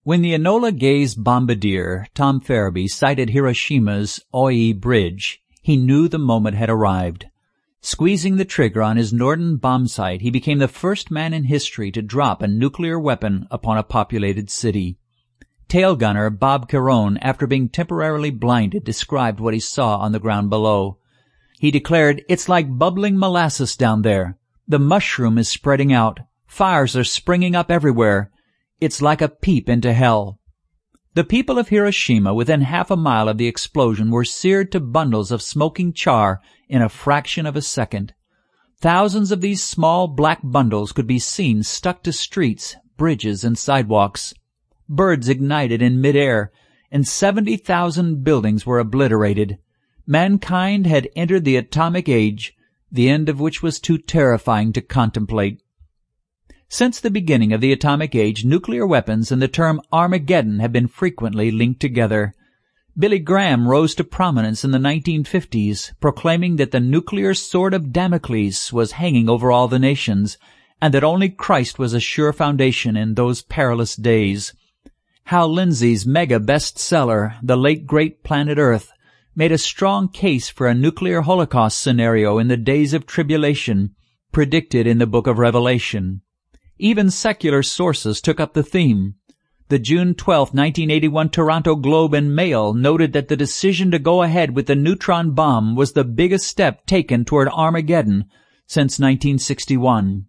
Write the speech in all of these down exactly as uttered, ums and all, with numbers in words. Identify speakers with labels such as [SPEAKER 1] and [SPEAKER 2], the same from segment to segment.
[SPEAKER 1] When the Enola Gay's bombardier, Tom Farabee, sighted Hiroshima's Oi Bridge, he knew the moment had arrived. Squeezing the trigger on his Norden bomb sight, he became the first man in history to drop a nuclear weapon upon a populated city. Tail gunner Bob Carone, after being temporarily blinded, described what he saw on the ground below. He declared, "It's like bubbling molasses down there. The mushroom is spreading out. Fires are springing up everywhere. It's like a peep into hell." The people of Hiroshima, within half a mile of the explosion, were seared to bundles of smoking char in a fraction of a second. Thousands of these small black bundles could be seen stuck to streets, bridges, and sidewalks. Birds ignited in midair, and seventy thousand buildings were obliterated. Mankind had entered the atomic age, the end of which was too terrifying to contemplate. Since the beginning of the atomic age, nuclear weapons and the term Armageddon have been frequently linked together. Billy Graham rose to prominence in the nineteen fifties, proclaiming that the nuclear sword of Damocles was hanging over all the nations, and that only Christ was a sure foundation in those perilous days. Hal Lindsey's mega bestseller, The Late Great Planet Earth, made a strong case for a nuclear holocaust scenario in the days of tribulation, predicted in the book of Revelation. Even secular sources took up the theme. The June twelfth, nineteen eighty-one Toronto Globe and Mail noted that the decision to go ahead with the neutron bomb was the biggest step taken toward Armageddon since nineteen sixty-one.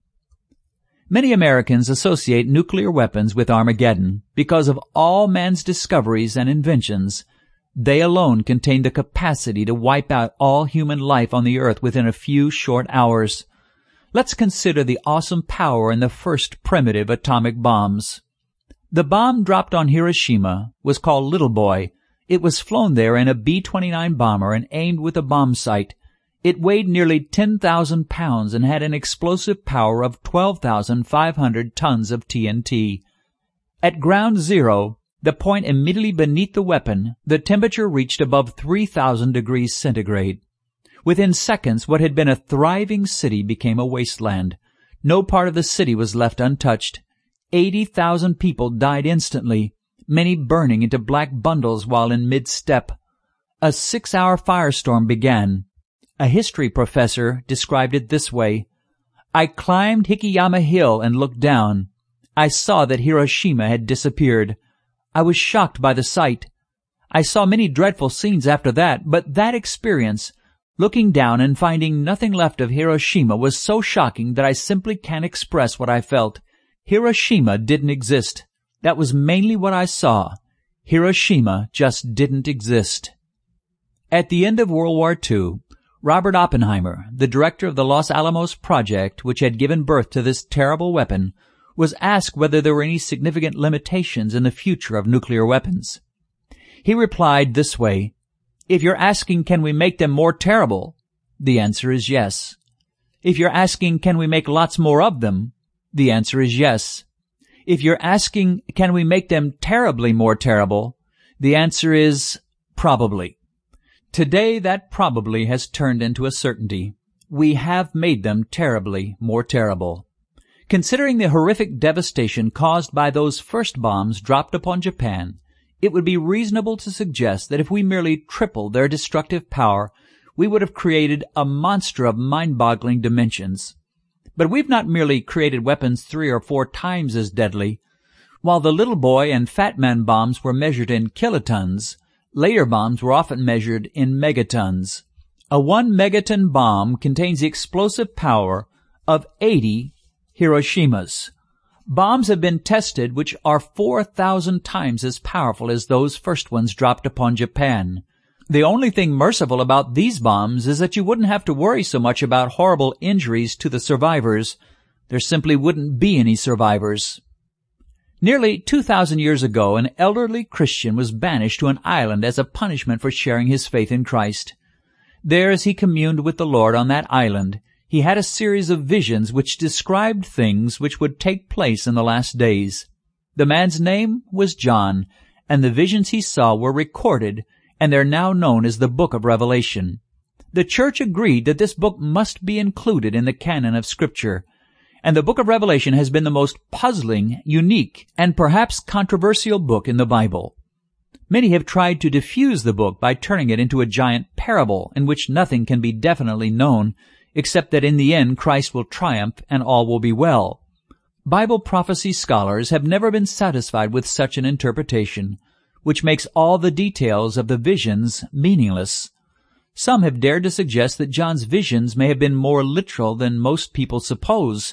[SPEAKER 1] Many Americans associate nuclear weapons with Armageddon because of all man's discoveries and inventions. They alone contain the capacity to wipe out all human life on the earth within a few short hours. Let's consider the awesome power in the first primitive atomic bombs. The bomb dropped on Hiroshima was called Little Boy. It was flown there in a B twenty-nine bomber and aimed with a bomb sight. It weighed nearly ten thousand pounds and had an explosive power of twelve thousand five hundred tons of T N T. At ground zero, the point immediately beneath the weapon, the temperature reached above three thousand degrees centigrade. Within seconds, what had been a thriving city became a wasteland. No part of the city was left untouched. Eighty thousand people died instantly, many burning into black bundles while in mid-step. A six-hour firestorm began. A history professor described it this way: "I climbed Hikiyama Hill and looked down. I saw that Hiroshima had disappeared. I was shocked by the sight. I saw many dreadful scenes after that, but that experience, looking down and finding nothing left of Hiroshima, was so shocking that I simply can't express what I felt. Hiroshima didn't exist. That was mainly what I saw. Hiroshima just didn't exist." At the end of World War Two, Robert Oppenheimer, the director of the Los Alamos project, which had given birth to this terrible weapon, was asked whether there were any significant limitations in the future of nuclear weapons. He replied this way: "If you're asking can we make them more terrible, the answer is yes. If you're asking can we make lots more of them, the answer is yes. If you're asking can we make them terribly more terrible, the answer is probably." Today that probably has turned into a certainty. We have made them terribly more terrible. Considering the horrific devastation caused by those first bombs dropped upon Japan, it would be reasonable to suggest that if we merely tripled their destructive power, we would have created a monster of mind-boggling dimensions. But we've not merely created weapons three or four times as deadly. While the Little Boy and Fat Man bombs were measured in kilotons, later bombs were often measured in megatons. A one megaton bomb contains the explosive power of eighty Hiroshimas. Bombs have been tested which are four thousand times as powerful as those first ones dropped upon Japan. The only thing merciful about these bombs is that you wouldn't have to worry so much about horrible injuries to the survivors. There simply wouldn't be any survivors. Nearly two thousand years ago, an elderly Christian was banished to an island as a punishment for sharing his faith in Christ. There, as he communed with the Lord on that island, he had a series of visions which described things which would take place in the last days. The man's name was John, and the visions he saw were recorded, and they're now known as the Book of Revelation. The church agreed that this book must be included in the canon of Scripture, and the book of Revelation has been the most puzzling, unique, and perhaps controversial book in the Bible. Many have tried to diffuse the book by turning it into a giant parable in which nothing can be definitely known, except that in the end Christ will triumph and all will be well. Bible prophecy scholars have never been satisfied with such an interpretation, which makes all the details of the visions meaningless. Some have dared to suggest that John's visions may have been more literal than most people suppose.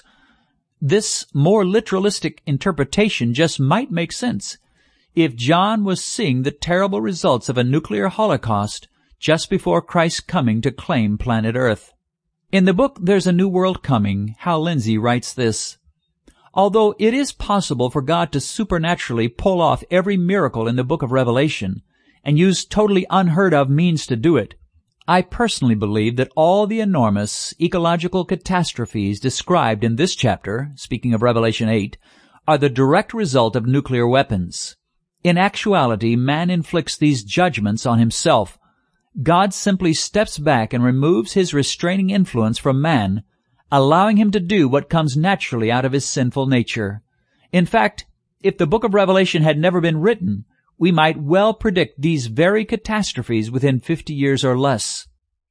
[SPEAKER 1] This more literalistic interpretation just might make sense if John was seeing the terrible results of a nuclear holocaust just before Christ's coming to claim planet Earth. In the book There's a New World Coming, Hal Lindsey writes this: although it is possible for God to supernaturally pull off every miracle in the book of Revelation and use totally unheard-of means to do it, I personally believe that all the enormous ecological catastrophes described in this chapter, speaking of Revelation eight, are the direct result of nuclear weapons. In actuality, man inflicts these judgments on himself. God simply steps back and removes his restraining influence from man, allowing him to do what comes naturally out of his sinful nature. In fact, if the book of Revelation had never been written, we might well predict these very catastrophes within fifty years or less.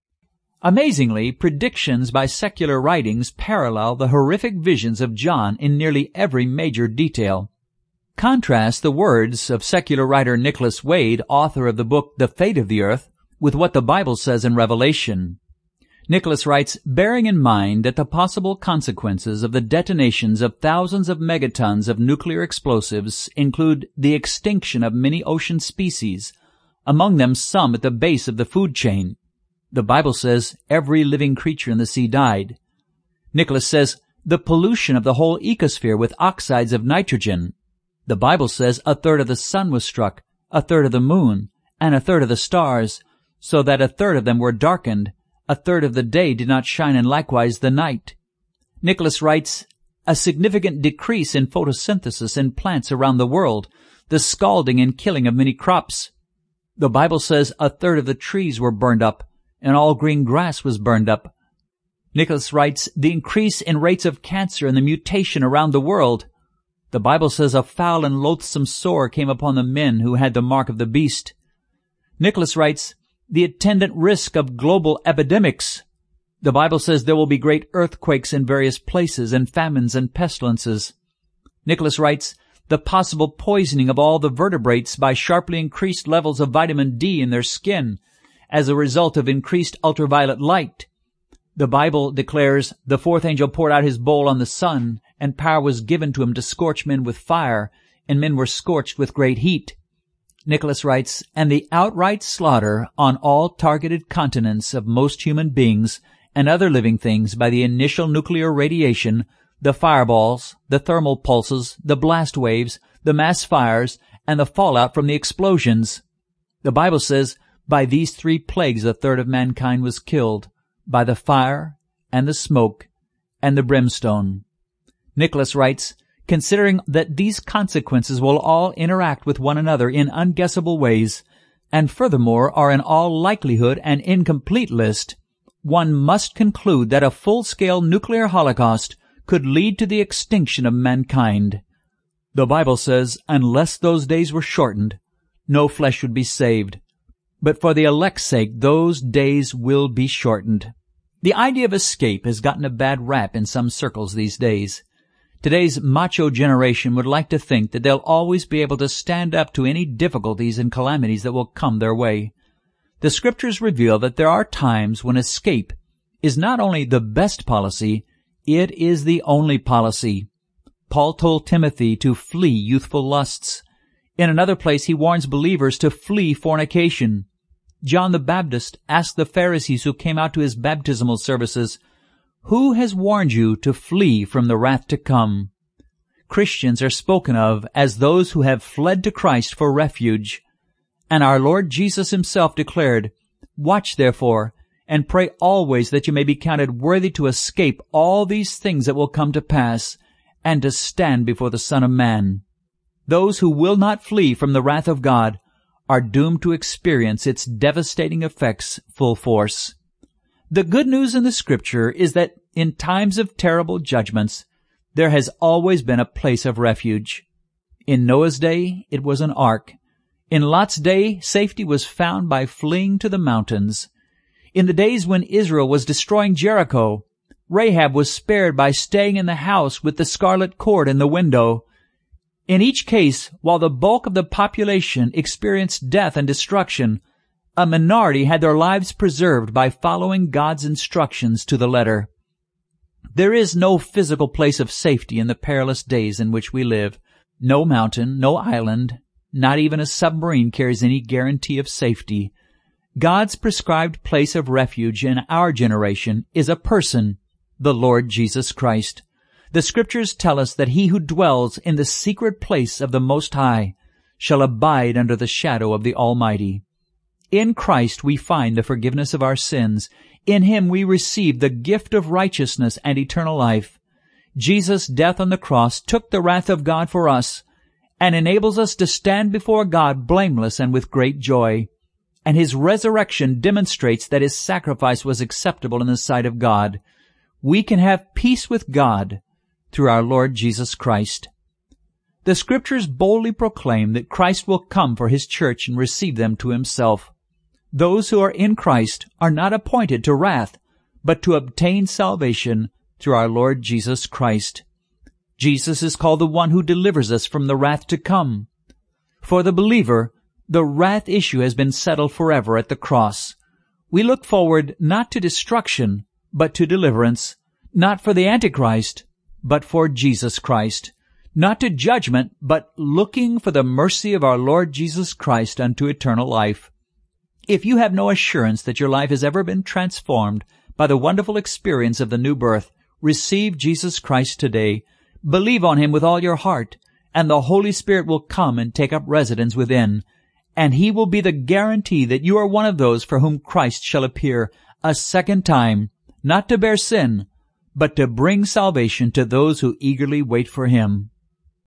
[SPEAKER 1] Amazingly, predictions by secular writings parallel the horrific visions of John in nearly every major detail. Contrast the words of secular writer Nicholas Wade, author of the book The Fate of the Earth, with what the Bible says in Revelation. Nicholas writes, bearing in mind that the possible consequences of the detonations of thousands of megatons of nuclear explosives include the extinction of many ocean species, among them some at the base of the food chain. The Bible says every living creature in the sea died. Nicholas says the pollution of the whole ecosphere with oxides of nitrogen. The Bible says a third of the sun was struck, a third of the moon, and a third of the stars, so that a third of them were darkened. A third of the day did not shine, and likewise the night. Nicholas writes, a significant decrease in photosynthesis in plants around the world, the scalding and killing of many crops. The Bible says a third of the trees were burned up, and all green grass was burned up. Nicholas writes, the increase in rates of cancer and the mutation around the world. The Bible says a foul and loathsome sore came upon the men who had the mark of the beast. Nicholas writes, the attendant risk of global epidemics. The Bible says there will be great earthquakes in various places and famines and pestilences. Nicholas writes, the possible poisoning of all the vertebrates by sharply increased levels of vitamin D in their skin as a result of increased ultraviolet light. The Bible declares the fourth angel poured out his bowl on the sun, and power was given to him to scorch men with fire, and men were scorched with great heat. Nicholas writes, and the outright slaughter on all targeted continents of most human beings and other living things by the initial nuclear radiation, the fireballs, the thermal pulses, the blast waves, the mass fires, and the fallout from the explosions. The Bible says, by these three plagues a third of mankind was killed, by the fire, and the smoke, and the brimstone. Nicholas writes, considering that these consequences will all interact with one another in unguessable ways, and furthermore are in all likelihood an incomplete list, one must conclude that a full-scale nuclear holocaust could lead to the extinction of mankind. The Bible says, unless those days were shortened, no flesh would be saved. But for the elect's sake, those days will be shortened. The idea of escape has gotten a bad rap in some circles these days. Today's macho generation would like to think that they'll always be able to stand up to any difficulties and calamities that will come their way. The Scriptures reveal that there are times when escape is not only the best policy, it is the only policy. Paul told Timothy to flee youthful lusts. In another place, he warns believers to flee fornication. John the Baptist asked the Pharisees who came out to his baptismal services, who has warned you to flee from the wrath to come? Christians are spoken of as those who have fled to Christ for refuge. And our Lord Jesus himself declared, watch therefore, and pray always that you may be counted worthy to escape all these things that will come to pass, and to stand before the Son of Man. Those who will not flee from the wrath of God are doomed to experience its devastating effects full force. The good news in the Scripture is that in times of terrible judgments, there has always been a place of refuge. In Noah's day, it was an ark. In Lot's day, safety was found by fleeing to the mountains. In the days when Israel was destroying Jericho, Rahab was spared by staying in the house with the scarlet cord in the window. In each case, while the bulk of the population experienced death and destruction, a minority had their lives preserved by following God's instructions to the letter. There is no physical place of safety in the perilous days in which we live. No mountain, no island, not even a submarine carries any guarantee of safety. God's prescribed place of refuge in our generation is a person, the Lord Jesus Christ. The Scriptures tell us that he who dwells in the secret place of the Most High shall abide under the shadow of the Almighty. In Christ we find the forgiveness of our sins. In him we receive the gift of righteousness and eternal life. Jesus' death on the cross took the wrath of God for us and enables us to stand before God blameless and with great joy. And his resurrection demonstrates that his sacrifice was acceptable in the sight of God. We can have peace with God through our Lord Jesus Christ. The Scriptures boldly proclaim that Christ will come for his church and receive them to himself. Those who are in Christ are not appointed to wrath, but to obtain salvation through our Lord Jesus Christ. Jesus is called the one who delivers us from the wrath to come. For the believer, the wrath issue has been settled forever at the cross. We look forward not to destruction, but to deliverance, not for the Antichrist, but for Jesus Christ, not to judgment, but looking for the mercy of our Lord Jesus Christ unto eternal life. If you have no assurance that your life has ever been transformed by the wonderful experience of the new birth, receive Jesus Christ today. Believe on him with all your heart, and the Holy Spirit will come and take up residence within, and he will be the guarantee that you are one of those for whom Christ shall appear a second time, not to bear sin, but to bring salvation to those who eagerly wait for him.